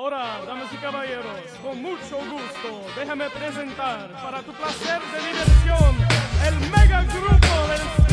Ahora, damas y caballeros, con mucho gusto, déjame presentar para tu placer de diversión el mega grupo del